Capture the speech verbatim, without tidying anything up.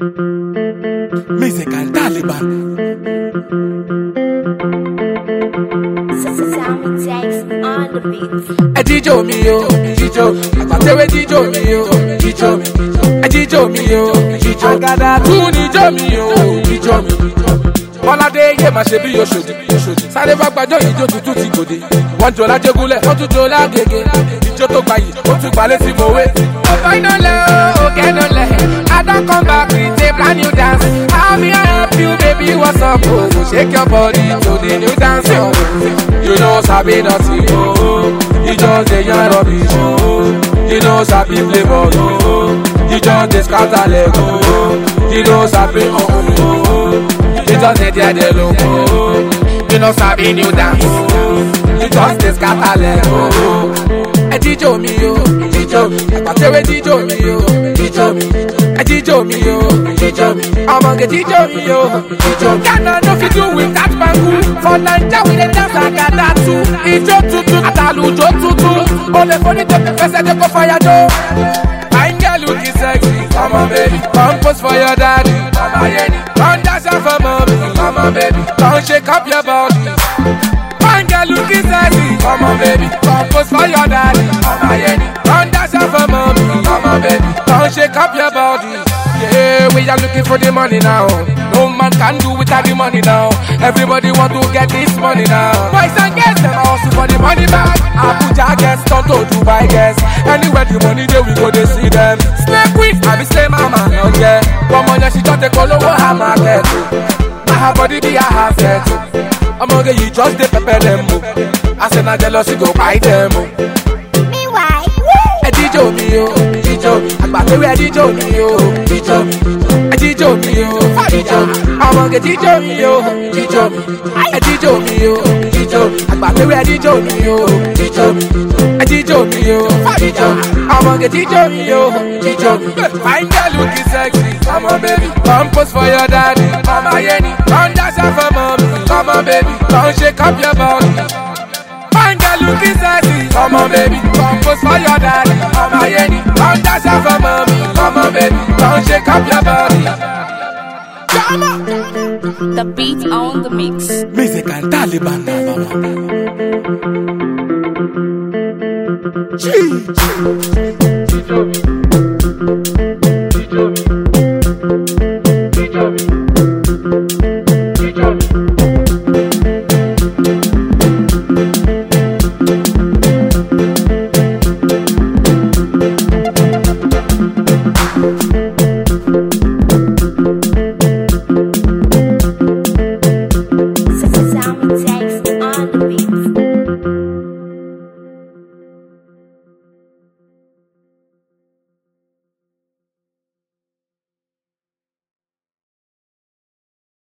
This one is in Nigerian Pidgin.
Musical Taliban. Sound takes on the beat. A Jijo mi yo, Jijo. Apatewe Jijo mi yo, Jijo mi. A Jijo mi yo, Jijo. Agada tu ni jo mi yo, Jijo mi. Bọ́ládé yé máa ṣe bí Òṣòdì. Sáré bá gbàjọ́ ìjó tuntun ti gòdè. Wọ́n jọ lájégúnlẹ̀, wọ́n tún jọ lágége. Ìjó tó gbayì, ó tún gbalẹ̀ sí mòwe. Ọ̀pọ̀ iná lẹ̀ o, òkè iná lẹ̀. I don come back with a brand new dance. How me I help you, baby, what's up? Oh, shake your body to the new dance. Oh. You know sabi nothing, oh. You just dey yarn rubbish, oh. You know sabi play ball, oh. You just dey scatter leg, oh. You know sabi, oh, oh, oh. You just dey there, there, look, oh. You know sabi new dance, oh. You just dey scatter leg, oh. A Jijo mi yo, Jijo mi. Apatewe Jijo mi yo, Jijo mi. A Jijo mi yo, Jijo mi. Omonge Jijo mi yo, Jijo mi. Ghana no fit do with that bangu. For Naija we dey dance like a tattoo. Ijo tutu, atalujo tutu. Ole foni to the first dey go fire do. Fine girl looking sexy, come on baby. Come pose for your daddy, come on yeni. Come dance for mommy, come on baby. Come shake up your body. Fine girl looking sexy, come on baby. Come pose for your daddy, come on yeni. Come dance for mommy, come on baby. Come shake up your body. Yeah, we are looking for the money now. No man can do without the money now. Everybody want to get this money now. Boys and girls, them are also for the money back. Abuja gets turn to Dubai gets. Anywhere the money there, we go to see them. Snake with, I be say mama, no yeah. One money she just take all over her market. I have body be a half set. I'm gonna get you just the pepper them. I say na jealousy go buy them. Meanwhile, A Jijo mi yo, Jijo mi. Apatewe a Jijo mi yo, Jijo mi. A Jijo mi yo, Jijo mi. Omonge Jijo mi yo, Jijo mi. A Jijo mi yo, Jijo mi. Apatewe a Jijo mi yo, Jijo mi. A Jijo mi yo, Jijo mi. Omonge Jijo mi yo, Jijo mi. Fine girl looking sexy, come on baby. Come pose for your daddy, come on yeni. Come dance for mommy, come on baby. Come shake up your body. Fine girl looking sexy, come on baby. Come pose for your daddy, come on yeni. Come dance for mommy, come on baby. Come shake up your body. Come on. the beat on the mix. Musical Taliban, mama. Gee.